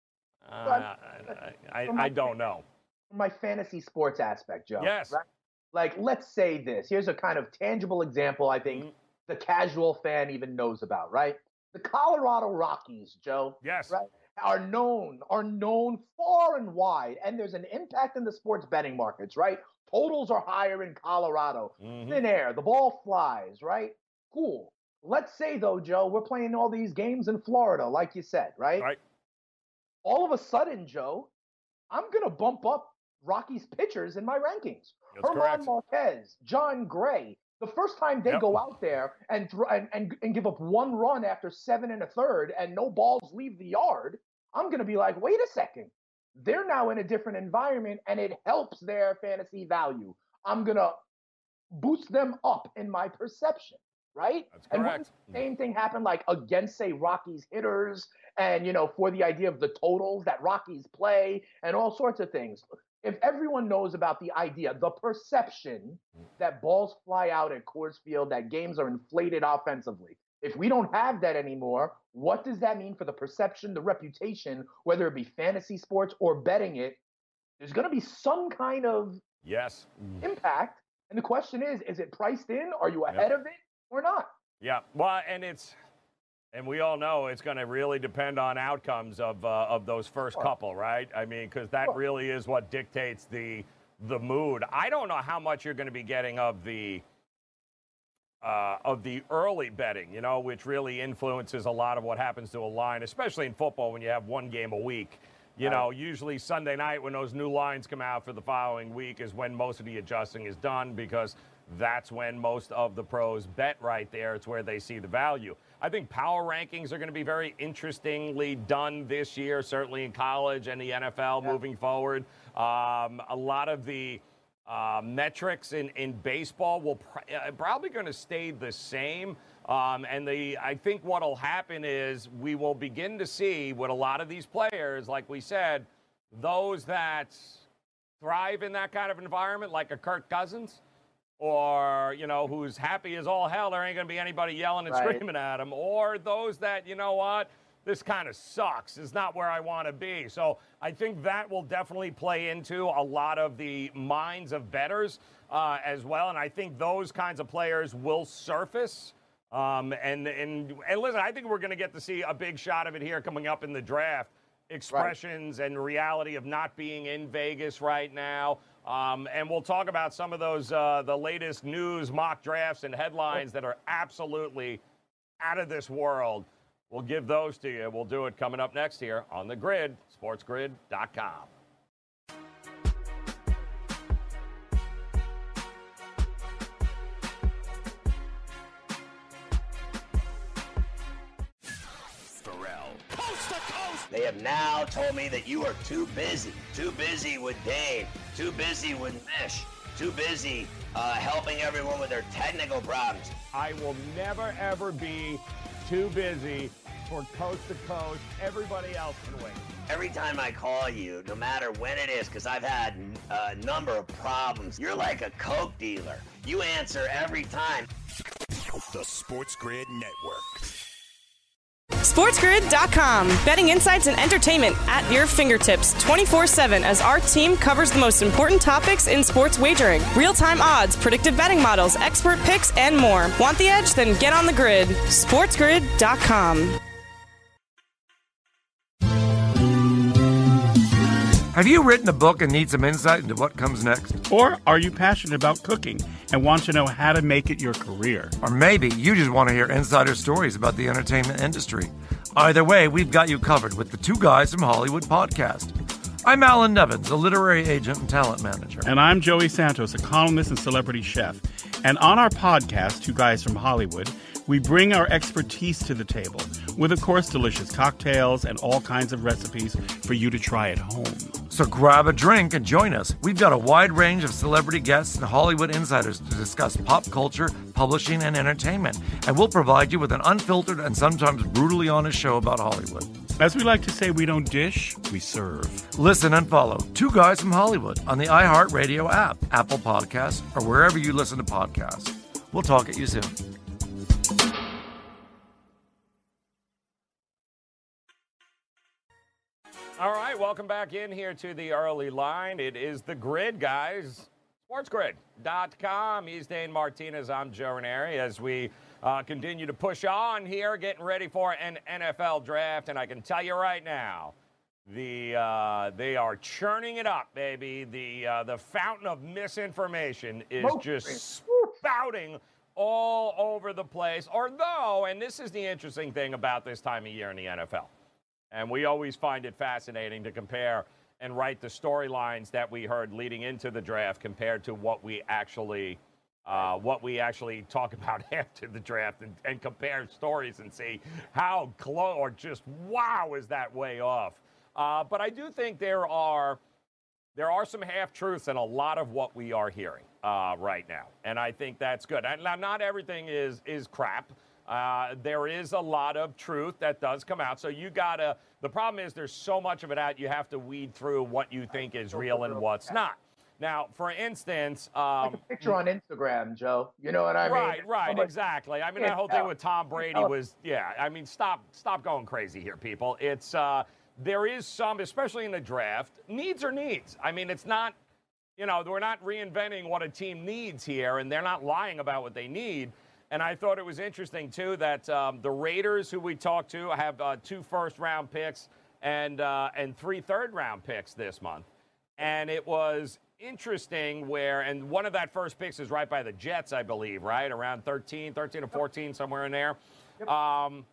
Uh, But- I, I, from my I don't know. From my fantasy sports aspect, Joe. Yes. Right? Like, let's say this. Here's a kind of tangible example I think Mhm. the casual fan even knows about, right? The Colorado Rockies, Joe. Yes. Right? Are known, are known far and wide, and there's an impact in the sports betting markets, right? Totals are higher in Colorado. Mhm. Thin air, the ball flies, right? Cool. Let's say though, Joe, we're playing all these games in Florida, like you said, right? Right. All of a sudden, Joe, I'm gonna bump up Rockies pitchers in my rankings. That's Herman correct. Marquez, John Gray. The first time they Yep. go out there and, thro- and and and give up one run after seven and a third, and no balls leave the yard, I'm gonna be like, wait a second, they're now in a different environment, and it helps their fantasy value. I'm gonna boost them up in my perception. right? That's and correct. The same thing happened like against, say, Rockies hitters and, you know, for the idea of the totals that Rockies play and all sorts of things. If everyone knows about the idea, the perception that balls fly out at Coors Field, that games are inflated offensively, if we don't have that anymore, what does that mean for the perception, the reputation, whether it be fantasy sports or betting it? There's going to be some kind of yes impact. And the question is, is it priced in? Are you ahead yep. of it or not? Yeah. Well, and it's, and we all know it's going to really depend on outcomes of uh, of those first sure. couple, right? I mean, because that sure. really is what dictates the the mood. I don't know how much you're going to be getting of the uh, of the early betting, you know, which really influences a lot of what happens to a line, especially in football when you have one game a week. You know, usually Sunday night when those new lines come out for the following week is when most of the adjusting is done, because that's when most of the pros bet right there. It's where they see the value. I think power rankings are going to be very interestingly done this year, certainly in college and the N F L yeah. moving forward. Um, a lot of the uh, metrics in, in baseball will pr- uh, probably going to stay the same. Um, and the I think what will happen is we will begin to see with a lot of these players, like we said, those that thrive in that kind of environment, like a Kirk Cousins, or, you know, who's happy as all hell, there ain't going to be anybody yelling and right. screaming at him, or those that, you know what, this kind of sucks, is not where I want to be. So I think that will definitely play into a lot of the minds of bettors uh, as well. And I think those kinds of players will surface. Um, and, and, and listen, I think we're going to get to see a big shot of it here coming up in the draft. Expressions right. and reality of not being in Vegas right now. Um, and we'll talk about some of those, uh, the latest news, mock drafts, and headlines that are absolutely out of this world. We'll give those to you. We'll do it coming up next here on The Grid, sports grid dot com. They have now told me that you are too busy, too busy with Dave, too busy with Mish, too busy uh, helping everyone with their technical problems. I will never, ever be too busy for Coast to Coast. Everybody else can wait. Every time I call you, no matter when it is, because I've had a number of problems, you're like a Coke dealer. You answer every time. The Sports Grid Network. sports grid dot com. Betting insights and entertainment at your fingertips twenty-four seven as our team covers the most important topics in sports wagering. Real-time odds, predictive betting models, expert picks, and more. Want the edge? Then get on the grid. sports grid dot com. Have you written a book and need some insight into what comes next? Or are you passionate about cooking and want to know how to make it your career? Or maybe you just want to hear insider stories about the entertainment industry. Either way, we've got you covered with the Two Guys from Hollywood podcast. I'm Alan Nevins, a literary agent and talent manager. And I'm Joey Santos, a columnist and celebrity chef. And on our podcast, Two Guys from Hollywood, we bring our expertise to the table with, of course, delicious cocktails and all kinds of recipes for you to try at home. So grab a drink and join us. We've got a wide range of celebrity guests and Hollywood insiders to discuss pop culture, publishing, and entertainment. And we'll provide you with an unfiltered and sometimes brutally honest show about Hollywood. As we like to say, we don't dish, we serve. Listen and follow Two Guys from Hollywood on the iHeartRadio app, Apple Podcasts, or wherever you listen to podcasts. We'll talk at you soon. All right, welcome back in here to the early line. It is The Grid, guys. sports grid dot com. He's Dane Martinez. I'm Joe Ranieri as we uh, continue to push on here, getting ready for an N F L draft. And I can tell you right now, the uh, they are churning it up, baby. The uh, the fountain of misinformation is just spouting all over the place. Although, and this is the interesting thing about this time of year in the N F L. And we always find it fascinating to compare and write the storylines that we heard leading into the draft compared to what we actually uh, what we actually talk about after the draft, and, and compare stories and see how close or just wow is that way off. Uh, but I do think there are there are some half-truths in a lot of what we are hearing uh, right now, and I think that's good. And now, not everything is is crap. Uh, there is a lot of truth that does come out, so you gotta. The problem is there's so much of it out. You have to weed through what you think is real and what's not. Now, for instance, um, like a picture on Instagram, Joe. You know what I mean? Right, right, exactly. I mean, that whole thing with Tom Brady was, yeah. I mean, stop, stop going crazy here, people. It's. Uh, There is some, especially in the draft, needs are needs. I mean, it's not, you know, we're not reinventing what a team needs here, and they're not lying about what they need. And I thought it was interesting, too, that um, the Raiders, who we talked to, have uh, two first-round picks and uh, and three third-round picks this month. And it was interesting where, and one of that first picks is right by the Jets, I believe, right? Around thirteen, thirteen or fourteen, somewhere in there. Yep. Um,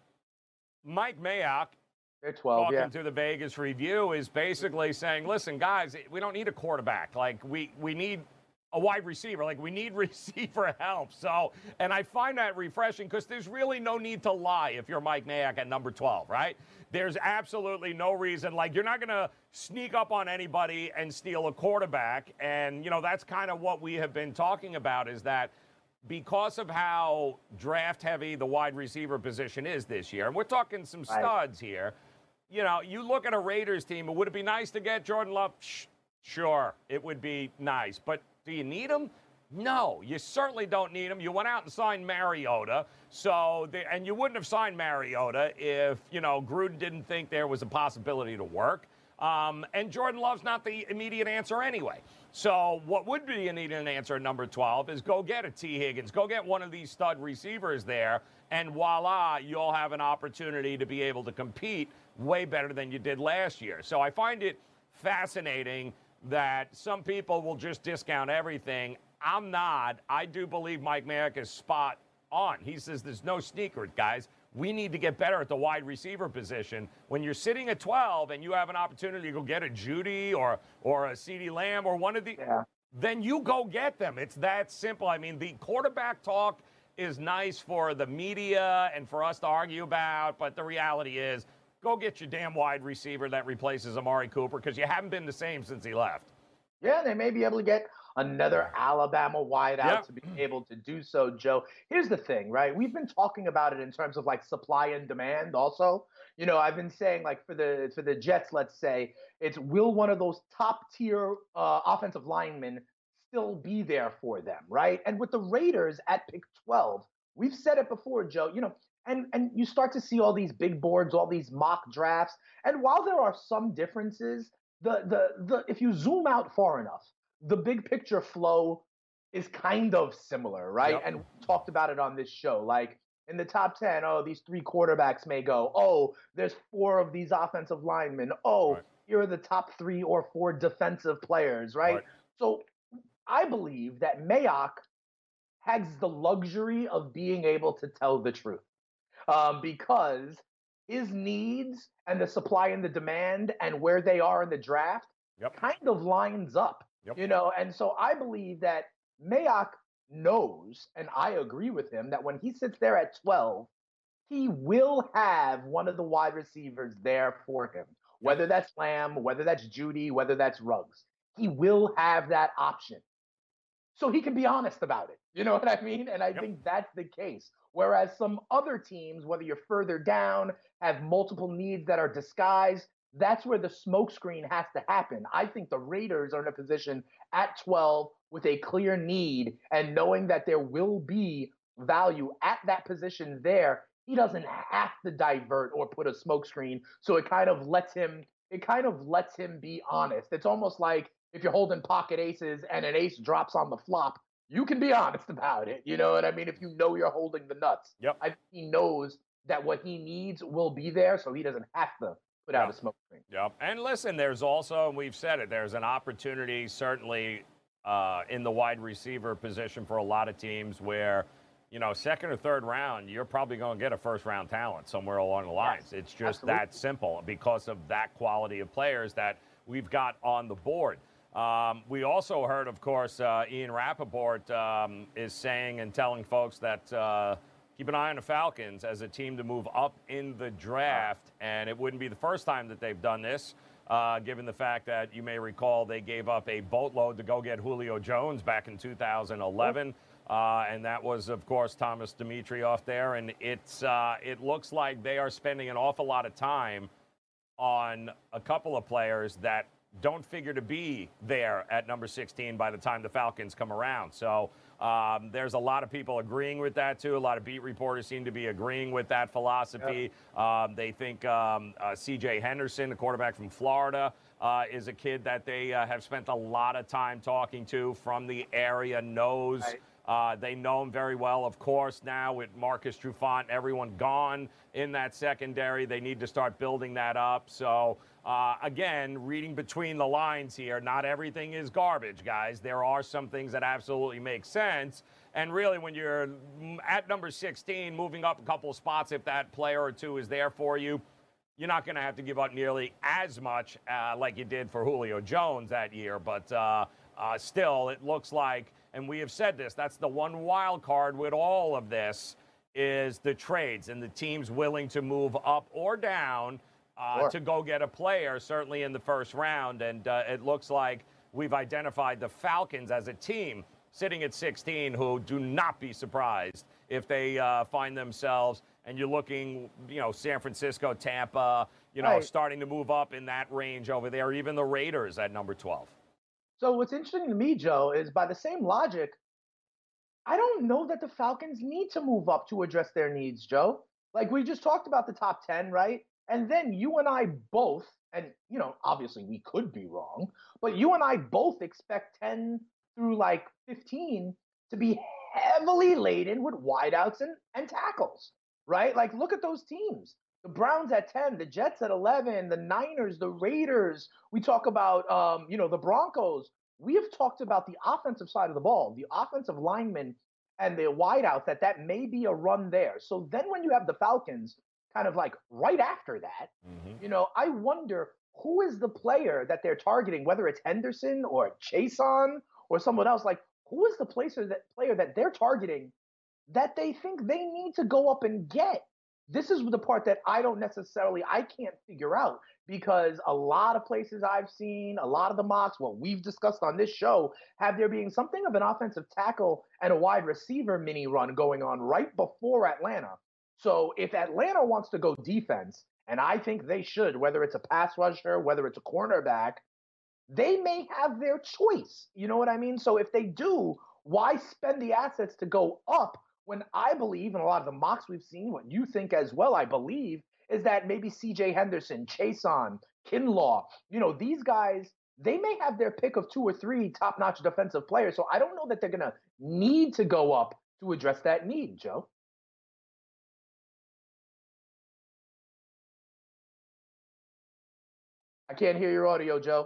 Mike Mayock, They're twelve, talking yeah. to the Vegas Review, is basically saying, listen, guys, we don't need a quarterback. Like, we, we need a wide receiver. Like, we need receiver help. So, and I find that refreshing because there's really no need to lie if you're Mike Mayock at number twelve, right? There's absolutely no reason. Like, you're not going to sneak up on anybody and steal a quarterback. And, you know, that's kind of what we have been talking about, is that because of how draft-heavy the wide receiver position is this year, and we're talking some studs here, you know, you look at a Raiders team, would it be nice to get Jordan Love? Shh, sure, it would be nice. But do you need him? No, you certainly don't need him. You went out and signed Mariota, so the, and you wouldn't have signed Mariota if, you know, Gruden didn't think there was a possibility to work. Um, and Jordan Love's not the immediate answer anyway. So what would be an immediate answer at number twelve is go get a T. Higgins, go get one of these stud receivers there, and voila, you'll have an opportunity to be able to compete way better than you did last year. So I find it fascinating that some people will just discount everything. I'm not. I do believe Mike Mayock is spot on. He says there's no sneaker, guys. We need to get better at the wide receiver position. When you're sitting at twelve and you have an opportunity to go get a Judy or or a CeeDee Lamb or one of the, yeah. then you go get them. It's that simple. I mean, the quarterback talk is nice for the media and for us to argue about, but the reality is, go get your damn wide receiver that replaces Amari Cooper, because you haven't been the same since he left. Yeah, they may be able to get another Alabama wideout yep. to be able to do so, Joe. Here's the thing, right? We've been talking about it in terms of like supply and demand also. You know, I've been saying like for the for the Jets, let's say, it's will one of those top tier uh, offensive linemen still be there for them, right? And with the Raiders at pick twelve, we've said it before, Joe, you know, and, and you start to see all these big boards, all these mock drafts. And while there are some differences, the the the if you zoom out far enough, the big picture flow is kind of similar, right? Yep. And we talked about it on this show. Like in the top ten, oh, these three quarterbacks may go. Oh, there's four of these offensive linemen. Oh, right. Here are the top three or four defensive players, right? right? So I believe that Mayock has the luxury of being able to tell the truth um, because his needs and the supply and the demand and where they are in the draft yep. kind of lines up. Yep. You know, and so I believe that Mayock knows, and I agree with him, that when he sits there at twelve, he will have one of the wide receivers there for him, whether that's Lamb, whether that's Judy, whether that's Ruggs. He will have that option. So he can be honest about it. You know what I mean? And I yep. think that's the case. Whereas some other teams, whether you're further down, have multiple needs that are disguised, that's where the smokescreen has to happen. I think the Raiders are in a position at twelve with a clear need, and knowing that there will be value at that position there, he doesn't have to divert or put a smokescreen. So it kind of lets him, it kind of lets him be honest. It's almost like if you're holding pocket aces and an ace drops on the flop, you can be honest about it. You know what I mean? If you know you're holding the nuts. Yep. I think he knows that what he needs will be there, so he doesn't have to put out yep. a smoke screen. Yep. And listen, there's also, and we've said it, there's an opportunity certainly uh, in the wide receiver position for a lot of teams where, you know, second or third round, you're probably going to get a first-round talent somewhere along the lines. Yes, it's just absolutely. That simple because of that quality of players that we've got on the board. Um, we also heard, of course, uh, Ian Rappaport um, is saying and telling folks that uh, keep an eye on the Falcons as a team to move up in the draft, and it wouldn't be the first time that they've done this. uh, given the fact that you may recall they gave up a boatload to go get Julio Jones back in two thousand eleven. Uh, and that was, of course, Thomas Dimitroff there. And it's uh, it looks like they are spending an awful lot of time on a couple of players that don't figure to be there at number sixteen by the time the Falcons come around. So um, there's a lot of people agreeing with that, too. A lot of beat reporters seem to be agreeing with that philosophy. Yep. Um, they think um, uh, C J Henderson, the quarterback from Florida, uh, is a kid that they uh, have spent a lot of time talking to from the area, knows. Right. Uh, they know him very well, of course, now with Marcus Trufant, everyone gone in that secondary. They need to start building that up. So, uh, again, reading between the lines here, not everything is garbage, guys. There are some things that absolutely make sense. And really, when you're at number sixteen, moving up a couple of spots, if that player or two is there for you, you're not going to have to give up nearly as much uh, like you did for Julio Jones that year. But uh, uh, still, it looks like, and we have said this, that's the one wild card with all of this, is the trades and the teams willing to move up or down uh, sure. to go get a player, certainly in the first round. And uh, it looks like we've identified the Falcons as a team sitting at sixteen who do not be surprised if they uh, find themselves, and you're looking, you know, San Francisco, Tampa, you know, right. starting to move up in that range over there, even the Raiders at number twelve. So what's interesting to me, Joe, is by the same logic, I don't know that the Falcons need to move up to address their needs, Joe. Like, we just talked about the top ten, right? And then you and I both, and, you know, obviously we could be wrong, but you and I both expect ten through, like, fifteen to be heavily laden with wideouts and, and tackles, right? Like, look at those teams. The Browns at ten, the Jets at eleven, the Niners, the Raiders. We talk about, um, you know, the Broncos. We have talked about the offensive side of the ball, the offensive linemen and the wideouts, that that may be a run there. So then when you have the Falcons kind of like right after that, mm-hmm. you know, I wonder who is the player that they're targeting, whether it's Henderson or Chason or someone else. Like, who is the placer that player that they're targeting that they think they need to go up and get? This is the part that I don't necessarily, I can't figure out, because a lot of places I've seen, a lot of the mocks, what we've discussed on this show, have there being something of an offensive tackle and a wide receiver mini run going on right before Atlanta. So if Atlanta wants to go defense, and I think they should, whether it's a pass rusher, whether it's a cornerback, they may have their choice. You know what I mean? So if they do, why spend the assets to go up when I believe, and a lot of the mocks we've seen, what you think as well, I believe, is that maybe C J Henderson, Chason, Kinlaw, you know, these guys, they may have their pick of two or three top-notch defensive players. So I don't know that they're going to need to go up to address that need, Joe. I can't hear your audio, Joe.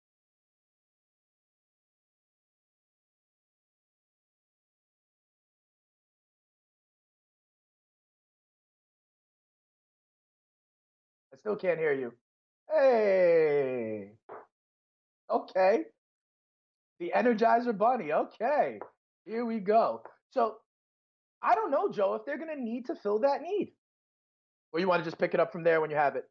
I still can't hear you. Hey. Okay. The Energizer Bunny. Okay. Here we go. So I don't know, Joe, if they're going to need to fill that need. Or you want to just pick it up from there when you have it?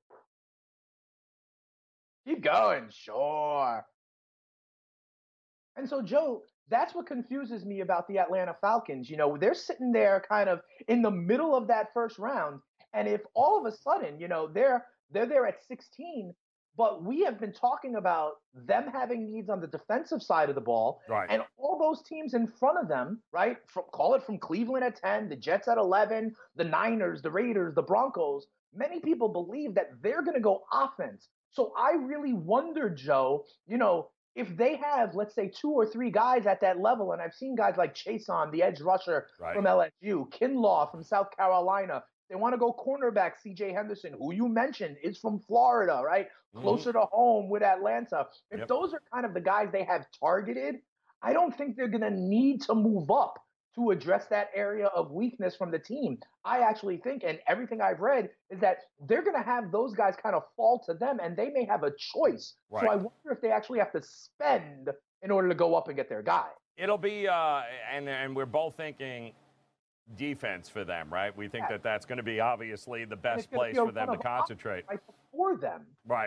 Keep going. Sure. And so, Joe, that's what confuses me about the Atlanta Falcons. You know, they're sitting there kind of in the middle of that first round. And if all of a sudden, you know, they're they're there at sixteen, but we have been talking about them having needs on the defensive side of the ball, right. and all those teams in front of them, right? From, call it from Cleveland at ten, the Jets at eleven, the Niners, the Raiders, the Broncos. Many people believe that they're going to go offense. So I really wonder, Joe, you know, if they have, let's say, two or three guys at that level, and I've seen guys like Chason, the edge rusher right. from L S U, Kinlaw from South Carolina. They want to go cornerback, C J Henderson, who you mentioned is from Florida, right? Mm-hmm. Closer to home with Atlanta. If yep. those are kind of the guys they have targeted, I don't think they're going to need to move up to address that area of weakness from the team. I actually think, and everything I've read, is that they're going to have those guys kind of fall to them, and they may have a choice. Right. So I wonder if they actually have to spend in order to go up and get their guy. It'll be, uh, and and we're both thinking defense for them, right? We think yeah. that that's going to be obviously the best place for them to concentrate. Right before them. Right.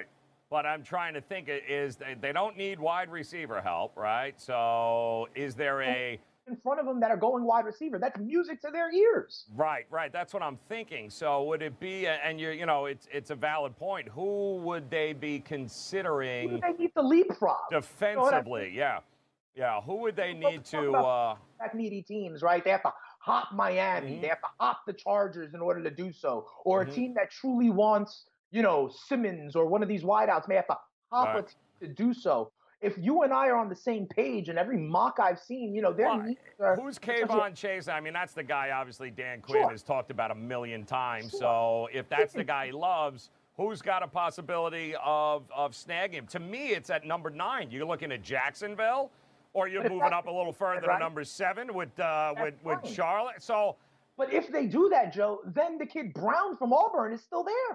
But I'm trying to think, is they, they don't need wide receiver help, right? So is there a in front of them that are going wide receiver? That's music to their ears. Right, right. That's what I'm thinking. So would it be, and you you know, it's it's a valid point. Who would they be considering? Who do they need to leapfrog? Defensively, you know yeah. Yeah, who would they need to uh needy teams, right? They have to hop Miami. Mm-hmm. They have to hop the Chargers in order to do so. Or Mm-hmm. a team that truly wants, you know, Simmons or one of these wideouts may have to hop Right. a team to do so. If you and I are on the same page, and every mock I've seen, you know, their Well, needs are, who's Kayvon Chase? I mean, that's the guy obviously Dan Quinn Sure. has talked about a million times. Sure. So if that's the guy he loves, who's got a possibility of of snagging him? To me, it's at number nine. You're looking at Jacksonville, or you're But if moving that's- up a little further right. to number seven with uh, with That's with fine. Charlotte. So But if they do that, Joe, then the kid Brown from Auburn is still there.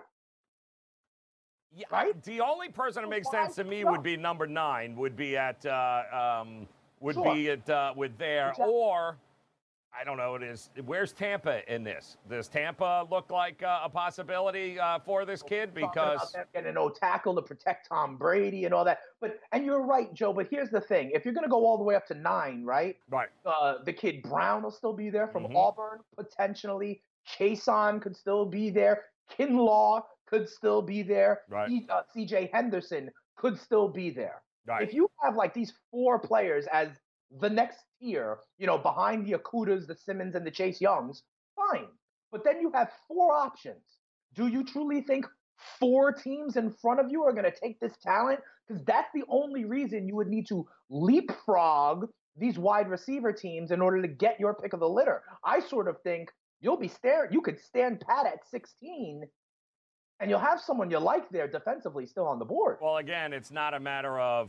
yeah, Right? the only person that makes Why sense to me not? would be number nine. Would be at uh, um, would Sure. be at uh, with there Exactly. or. I don't know. It is. Where's Tampa in this? Does Tampa look like uh, a possibility uh, for this kid? Talking about Because them getting no tackle to protect Tom Brady and all that. But and you're right, Joe. But here's the thing: if you're going to go all the way up to nine, right? right, Uh, the kid Brown will still be there from Mhm. Auburn potentially. Chason could still be there. Kinlaw could still be there. Right. C- uh, C J Henderson could still be there. right, If you have like these four players as the next tier, you know, behind the Akutas, the Simmons, and the Chase Youngs, fine. But then you have four options. Do you truly think four teams in front of you are going to take this talent? Because that's the only reason you would need to leapfrog these wide receiver teams in order to get your pick of the litter. I sort of think you'll be staring. You could stand pat at sixteen, and you'll have someone you like there defensively still on the board. Well, again, it's not a matter of.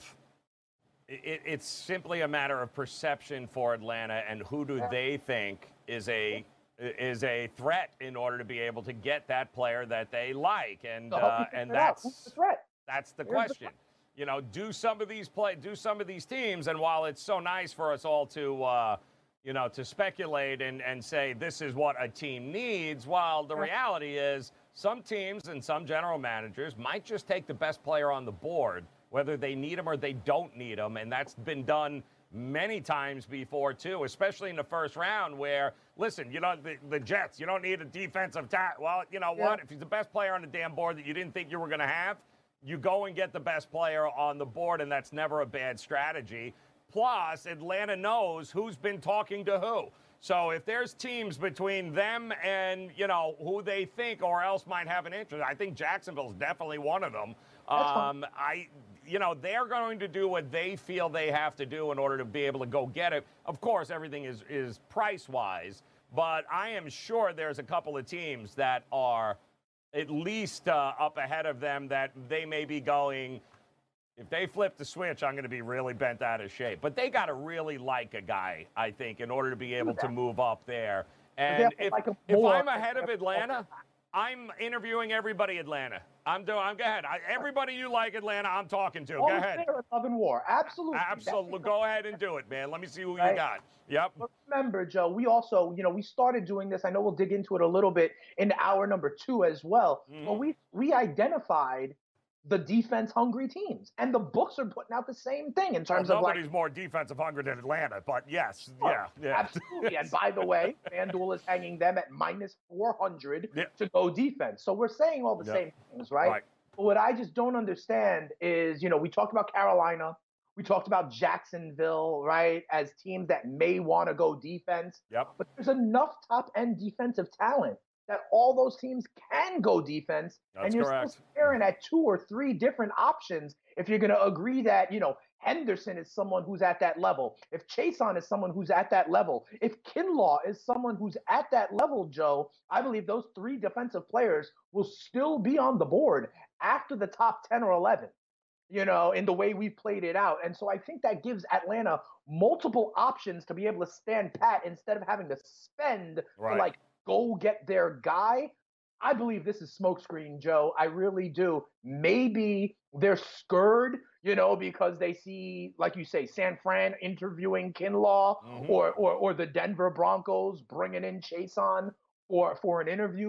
It, it's simply a matter of perception for Atlanta and who do they think is a is a threat in order to be able to get that player that they like, and So help uh, me figure and it out. Who's that's the threat? that's the Here's the question. You know, do some of these play, do some of these teams, and while it's so nice for us all to, uh, you know, to speculate and, and say this is what a team needs, while the reality is some teams and some general managers might just take the best player on the board, whether they need him or they don't need him, and that's been done many times before too, especially in the first round where, listen, you know, the, the Jets, you don't need a defensive tackle. Well, you know Yeah. what? If he's the best player on the damn board that you didn't think you were going to have, you go and get the best player on the board, and that's never a bad strategy. Plus, Atlanta knows who's been talking to who. So if there's teams between them and, you know, who they think or else might have an interest, I think Jacksonville's definitely one of them. Um, I, you know, they're going to do what they feel they have to do in order to be able to go get it. Of course, everything is, is price-wise, but I am sure there's a couple of teams that are at least uh, up ahead of them that they may be going, if they flip the switch, I'm going to be really bent out of shape. But they got to really like a guy, I think, in order to be able to move up there. And have to if, like him if more. I'm ahead of Atlanta, I'm interviewing everybody Atlanta. I'm doing. I'm go ahead. I, everybody you like Atlanta, I'm talking to. All Go is ahead. fair in love and war. Absolutely. Absolutely. Go ahead and do it, man. Let me see who you Right. got. Yep. But remember, Joe, we also, you know, we started doing this. I know we'll dig into it a little bit in hour number two as well. Mhm. But we we identified the defense hungry teams, and the books are putting out the same thing in terms well, of like. nobody's more defensive hungry than Atlanta, but yes, Oh, yeah, yeah. Absolutely. And by the way, FanDuel is hanging them at minus four hundred Yeah. to go defense. So we're saying all the Yeah. same things, right? Right. But what I just don't understand is, you know, we talked about Carolina, we talked about Jacksonville, right, as teams that may want to go defense. Yep. But there's enough top end defensive talent that all those teams can go defense. That's and you're correct. still staring at two or three different options if you're going to agree that, you know, Henderson is someone who's at that level. If Chason is someone who's at that level. If Kinlaw is someone who's at that level, Joe, I believe those three defensive players will still be on the board after the top ten or eleven, you know, in the way we played it out. And so I think that gives Atlanta multiple options to be able to stand pat instead of having to spend Right. to like go get their guy. I believe this is smokescreen, Joe. I really do. Maybe they're scared, you know, because they see, like you say, San Fran interviewing Kinlaw, Mhm. or, or or the Denver Broncos bringing in Chason for for an interview.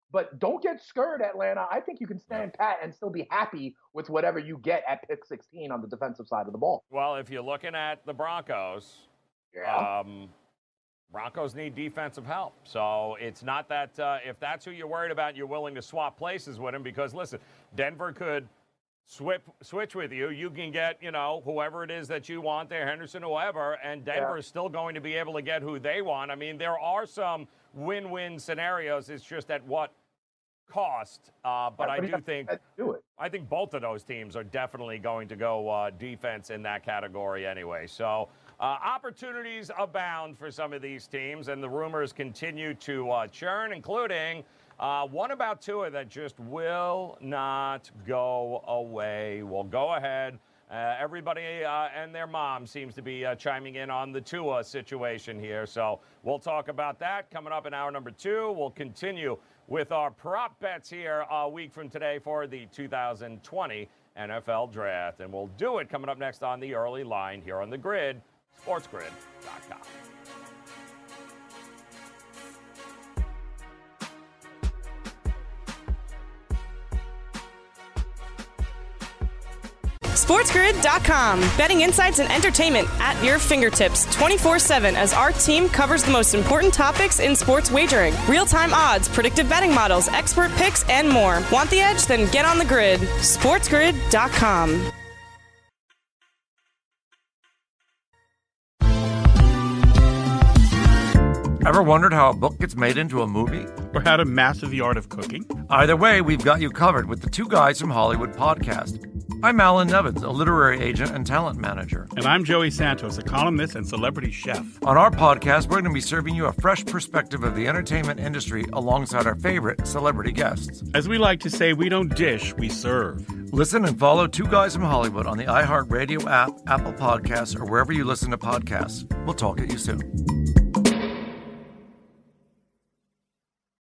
But don't get scared, Atlanta. I think you can stand pat and still be happy with whatever you get at pick sixteen on the defensive side of the ball. Well, if you're looking at the Broncos, yeah. um, Broncos need defensive help. So it's not that uh, if that's who you're worried about, you're willing to swap places with him because, listen, Denver could swip, switch with you. You can get, you know, whoever it is that you want there, Henderson, whoever, and Denver yeah. is still going to be able to get who they want. I mean, there are some win-win scenarios. It's just at what cost. Uh, but yeah, I do think do it. I think both of those teams are definitely going to go uh, defense in that category anyway. So uh, opportunities abound for some of these teams, and the rumors continue to uh, churn, including uh, one about Tua that just will not go away. We'll go ahead. Uh, everybody uh, and their mom seems to be uh, chiming in on the Tua situation here. So we'll talk about that coming up in hour number two. We'll continue with our prop bets here a week from today for the two thousand twenty N F L Draft. And we'll do it coming up next on the early line here on The Grid, sports grid dot com. sports grid dot com. Betting insights and entertainment at your fingertips twenty-four seven as our team covers the most important topics in sports wagering. Real-time odds, predictive betting models, expert picks, and more. Want the edge? Then get on the grid. sports grid dot com. Ever wondered how a book gets made into a movie? Or how to master the art of cooking? Either way, we've got you covered with the Two Guys from Hollywood podcast. I'm Alan Nevins, a literary agent and talent manager. And I'm Joey Santos, a columnist and celebrity chef. On our podcast, we're going to be serving you a fresh perspective of the entertainment industry alongside our favorite celebrity guests. As we like to say, we don't dish, we serve. Listen and follow Two Guys from Hollywood on the iHeartRadio app, Apple Podcasts, or wherever you listen to podcasts. We'll talk at you soon.